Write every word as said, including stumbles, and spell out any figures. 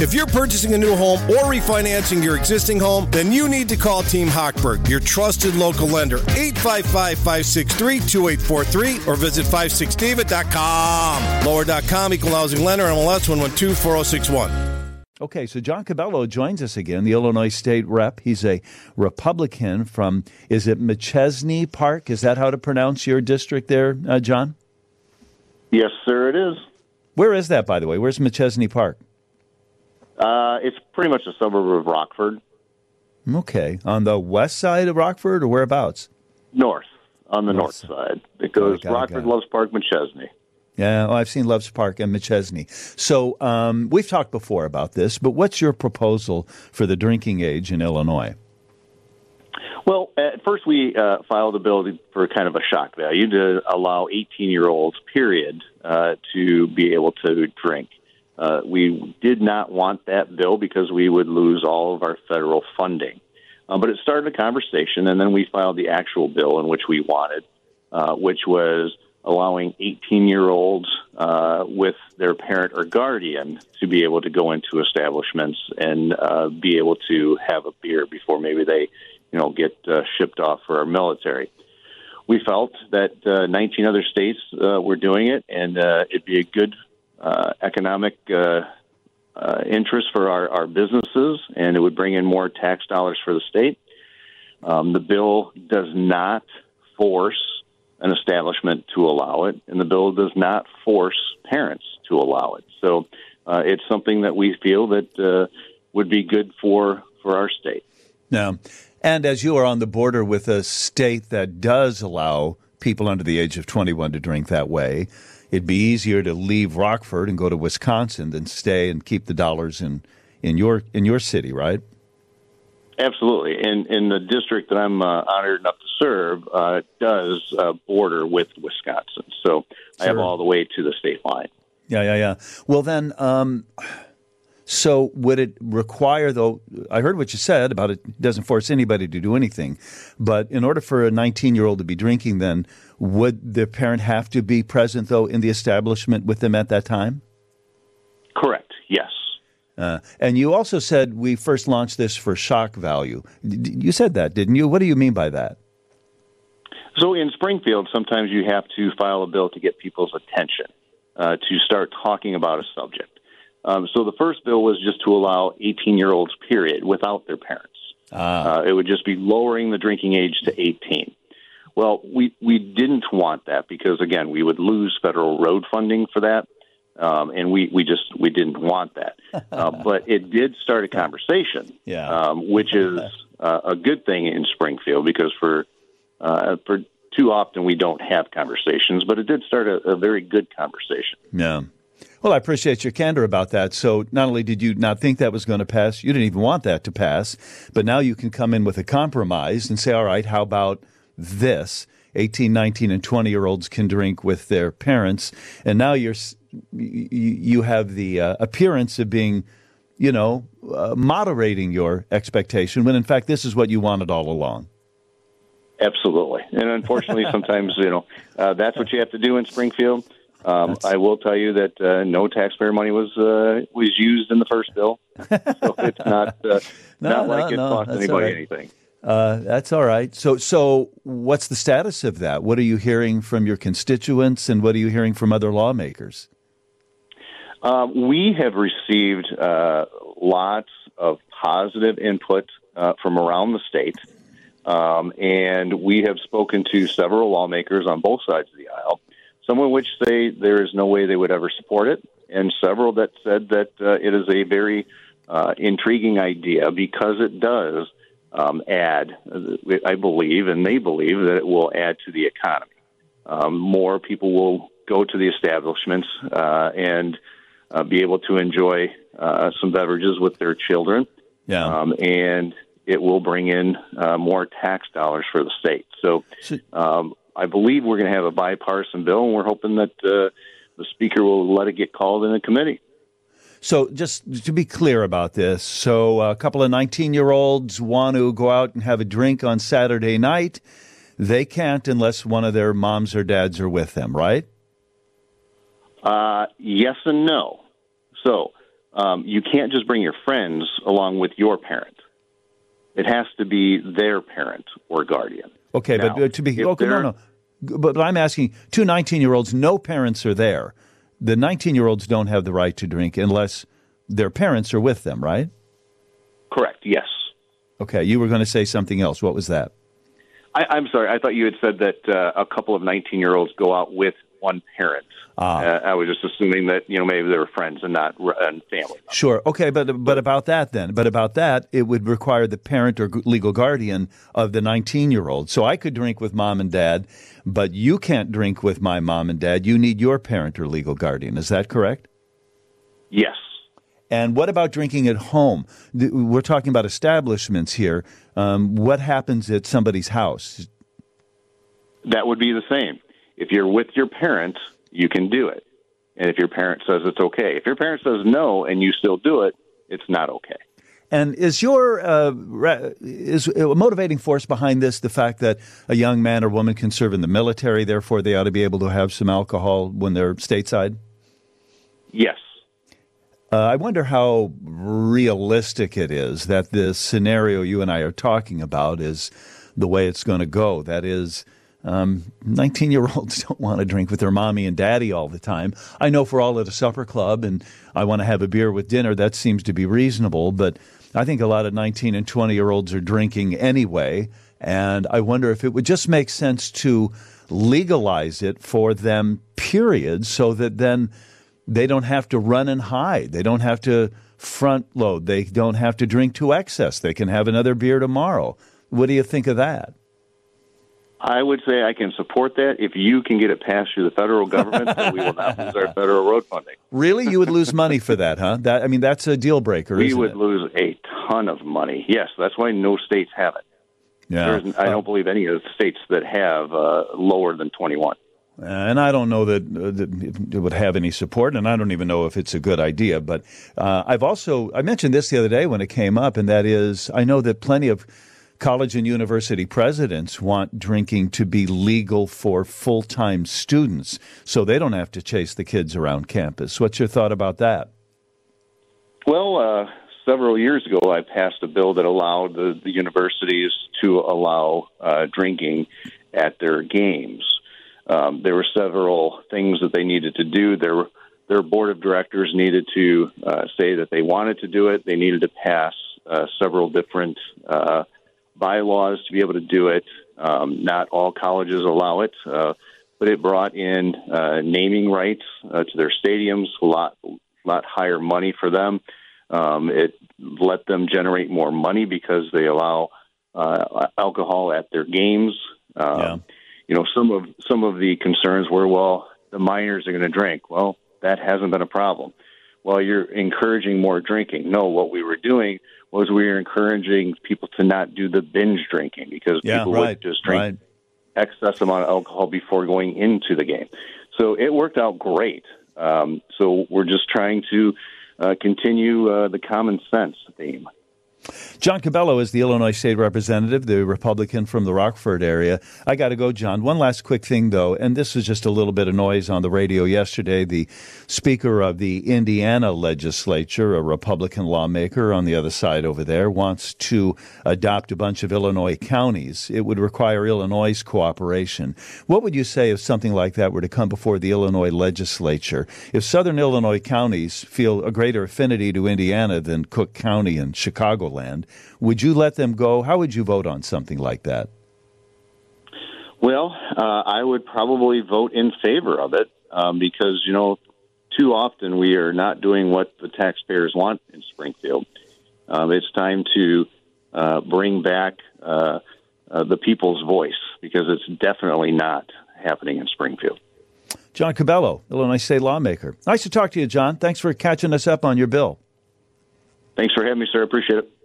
If you're purchasing a new home or refinancing your existing home, then you need to call Team Hochberg, your trusted local lender. eight five five, five six three, two eight four three or visit five six david dot com. Lower dot com, Equal Housing Lender, M L S one one two, four zero six one. Okay, so John Cabello joins us again, the Illinois State Rep. He's a Republican from, is it McChesney Park? Is that how to pronounce your district there, uh, John? Yes, sir, it is. Where is that, by the way? Where's McChesney Park? Uh, it's pretty much a suburb of Rockford. Okay. On the west side of Rockford or whereabouts? North, on the north, north side. It goes got it, Rockford, Loves Park, McChesney. Yeah, well, I've seen Loves Park and McChesney. So um, we've talked before about this, but what's your proposal for the drinking age in Illinois? Well, at first we uh, filed a bill for kind of a shock value to allow eighteen-year-olds, period, uh, to be able to drink. Uh, we did not want that bill because we would lose all of our federal funding. Uh, but it started a conversation, and then we filed the actual bill in which we wanted, uh, which was allowing eighteen-year-olds uh, with their parent or guardian to be able to go into establishments and uh, be able to have a beer before maybe they, you know, get uh, shipped off for our military. We felt that uh, nineteen other states uh, were doing it, and uh, it'd be a good uh, economic uh, uh, interest for our, our businesses, and it would bring in more tax dollars for the state. Um, the bill does not force an establishment to allow it, and the bill does not force parents to allow it. So uh, it's something that we feel that uh, would be good for, for our state. Now, and as you are on the border with a state that does allow people under the age of twenty-one to drink that way, it'd be easier to leave Rockford and go to Wisconsin than stay and keep the dollars in, in your in your city, right? Absolutely. In in the district that I'm uh, honored enough to serve, uh, does uh, border with Wisconsin. So I have Sure. all the way to the state line. Yeah, yeah, yeah. Well, then, um, so would it require, though, I heard what you said about it doesn't force anybody to do anything, but in order for a nineteen-year-old to be drinking, then, would the parent have to be present, though, in the establishment with them at that time? Correct, yes. Uh, and you also said we first launched this for shock value. D- you said that, didn't you? What do you mean by that? So in Springfield, sometimes you have to file a bill to get people's attention, uh, to start talking about a subject. Um, so the first bill was just to allow eighteen-year-olds, period, without their parents. Ah. Uh, it would just be lowering the drinking age to eighteen. Well, we, we didn't want that because, again, we would lose federal road funding for that. Um, and we, we just we didn't want that. Uh, but it did start a conversation, Yeah. um, which is uh, a good thing in Springfield because for uh, for too often we don't have conversations. But it did start a, a very good conversation. Yeah. Well, I appreciate your candor about that. So not only did you not think that was going to pass, you didn't even want that to pass, but now you can come in with a compromise and say, all right, how about this? eighteen, nineteen, and twenty-year-olds can drink with their parents. And now you're you, you have the uh, appearance of being, you know, uh, moderating your expectation when, in fact, this is what you wanted all along. Absolutely. And unfortunately, sometimes, you know, uh, that's what you have to do in Springfield. Um, I will tell you that uh, no taxpayer money was uh, was used in the first bill, so it's not uh, No, not no, like it no, cost that's anybody all right. anything. Uh, that's all right. So, so what's the status of that? What are you hearing from your constituents, and what are you hearing from other lawmakers? Uh, we have received uh, lots of positive input uh, from around the state, um, and we have spoken to several lawmakers on both sides of the aisle. Some of which say there is no way they would ever support it, and several that said that uh, it is a very uh, intriguing idea because it does um, add, I believe, and they believe that it will add to the economy. Um, more people will go to the establishments uh, and uh, be able to enjoy uh, some beverages with their children, Yeah. um, and it will bring in uh, more tax dollars for the state. So. Um, I believe we're going to have a bipartisan bill, and we're hoping that uh, the Speaker will let it get called in a committee. So just to be clear about this, so a couple of nineteen-year-olds want to go out and have a drink on Saturday night. They can't unless one of their moms or dads are with them, right? Uh, yes and no. So um, you can't just bring your friends along with your parent. It has to be their parent or guardian. Okay, now, but to be okay, no, no. But, but I'm asking, two nineteen-year-olds, no parents are there. The nineteen-year-olds don't have the right to drink unless their parents are with them, right? Correct, yes. Okay, you were going to say something else. What was that? I, I'm sorry. I thought you had said that uh, a couple of nineteen-year-olds go out with one parent. Ah. Uh, I was just assuming that, you know, maybe they were friends and not and family. Sure. Okay, but but about that then. But about that, it would require the parent or legal guardian of the nineteen-year-old. So I could drink with mom and dad, but you can't drink with my mom and dad. You need your parent or legal guardian. Is that correct? Yes. And what about drinking at home? We're talking about establishments here. Um, what happens at somebody's house? That would be the same. If you're with your parent, you can do it. And if your parent says it's okay. If your parent says no and you still do it, it's not okay. And is your uh, is a motivating force behind this the fact that a young man or woman can serve in the military, therefore they ought to be able to have some alcohol when they're stateside? Yes. Uh, I wonder how realistic it is that this scenario you and I are talking about is the way it's going to go. That is, um, nineteen-year-olds don't want to drink with their mommy and daddy all the time. I know if we're all at a supper club and I want to have a beer with dinner, that seems to be reasonable. But I think a lot of nineteen and twenty-year-olds are drinking anyway. And I wonder if it would just make sense to legalize it for them, period, so that then they don't have to run and hide. They don't have to front load. They don't have to drink to excess. They can have another beer tomorrow. What do you think of that? I would say I can support that if you can get it passed through the federal government, so we will not lose our federal road funding. Really? You would lose money for that, huh? That I mean, that's a deal breaker, we isn't would it? lose a ton of money. Yes, that's why no states have it. Yeah. There's, I don't believe any of the states that have uh, lower than twenty-one. And I don't know that, uh, that it would have any support, and I don't even know if it's a good idea. But uh, I've also, I mentioned this the other day when it came up, and that is, I know that plenty of college and university presidents want drinking to be legal for full-time students so they don't have to chase the kids around campus. What's your thought about that? Well, uh, several years ago, I passed a bill that allowed the, the universities to allow uh, drinking at their games. Um, there were several things that they needed to do. Their their board of directors needed to uh, say that they wanted to do it. They needed to pass uh, several different uh, bylaws to be able to do it. Um, not all colleges allow it, uh, but it brought in uh, naming rights uh, to their stadiums, a lot, lot higher money for them. Um, it let them generate more money because they allow uh, alcohol at their games. Um, yeah. You know, some of some of the concerns were, well, the minors are going to drink. Well, that hasn't been a problem. Well, you're encouraging more drinking. No, what we were doing was we were encouraging people to not do the binge drinking because yeah, people right, would just drink right. excess amount of alcohol before going into the game. So it worked out great. Um, so we're just trying to uh, continue uh, the common sense theme. John Cabello is the Illinois State Representative, the Republican from the Rockford area. I got to go, John. One last quick thing, though, and this was just a little bit of noise on the radio yesterday. The Speaker of the Indiana legislature, a Republican lawmaker on the other side over there, wants to adopt a bunch of Illinois counties. It would require Illinois' cooperation. What would you say if something like that were to come before the Illinois legislature? If southern Illinois counties feel a greater affinity to Indiana than Cook County and Chicagoland, would you let them go? How would you vote on something like that? Well, uh, I would probably vote in favor of it um, because, you know, too often we are not doing what the taxpayers want in Springfield. Um, it's time to uh, bring back uh, uh, the people's voice because it's definitely not happening in Springfield. John Cabello, Illinois State lawmaker. Nice to talk to you, John. Thanks for catching us up on your bill. Thanks for having me, sir. I appreciate it.